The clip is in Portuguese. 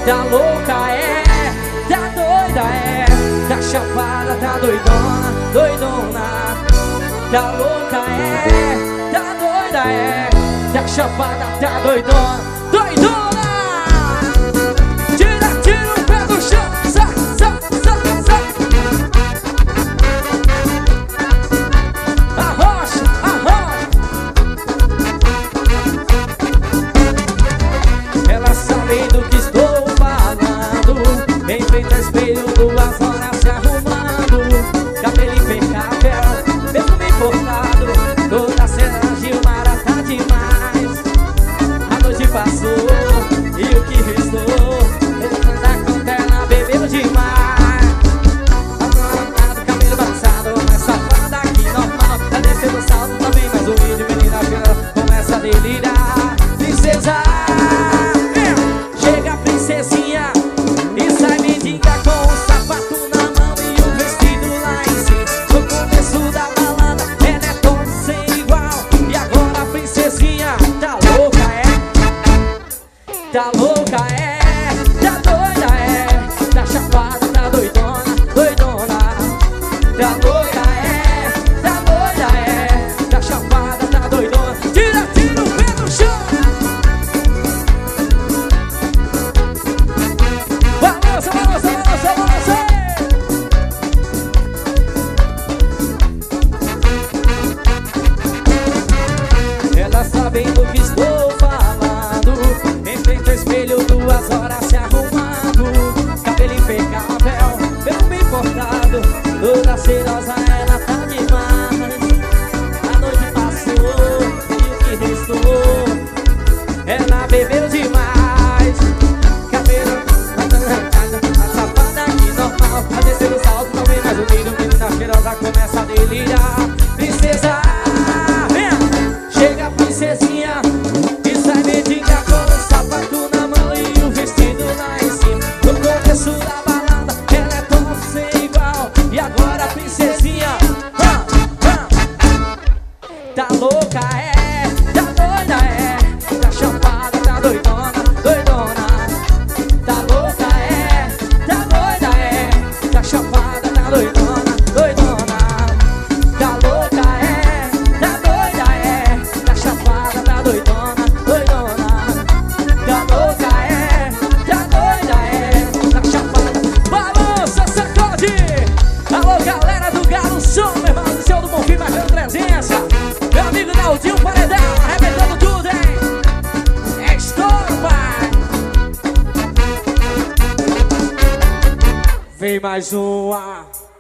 Tá louca é, tá doida é, tá chapada, tá doidona, doidona. Tá louca é, tá doida é, tá chapada, tá doidona, doidona. Tira o pé do chão, sai. Arrocha. Ela sabe do que estou falando, em frente ao espelho, 2 horas se arrumando, cabelo impecável, perfume importado, toda cena de Mara tá demais. A noite passou e o que restou, ele anda com ela, bebeu demais. Agora cabelo balançado, mais safada que normal, tá descendo o salto também, mas o vídeo menina começa a delirar. Princesa, chega a princesinha e sai mendiga com o sapato na mão e o vestido lá em cima. No começo da balada, ela é tão sem igual. E agora a princesinha tá louca é, tá louca é, tá doida é, tá chapada, tá doidona, doidona. Tá louca é, tá doida é, tá chapada, tá doidona. Tira o pé do chão. Balança. Ela sabendo que estou falando, em frente ao espelho, 2 horas se arrumando, cabelo impecável, perfume importado, toda cheirosa, ela tá demais. A noite passou e o que restou, ela bebeu demais. Cabelo safada que normal, a descer o salto também, mas o menina cheirosa começa a delirar. Princesa, vem, chega a princesinha e sai mendiga com o sapato na mão e o vestido lá em cima. No começo da balada, ela é tão sem igual. E agora a princesinha tá louca é, tá doida é, tá chapada, tá doidona, doidona. Tá louca é, tá doida é, tá chapada, tá doidona, doidona. Tá louca é, tá doida é, tá chapada, tá doidona, doidona. Tá louca é, tá doida é, tá chapada. Balança, sacode. Alô, galera do Galo Som, meu irmão do céu do Bonfim, marcando presença. Meu amigo Naldinho Paredão, arrebentando tudo, hein? É estouro, pai. Vem mais uma.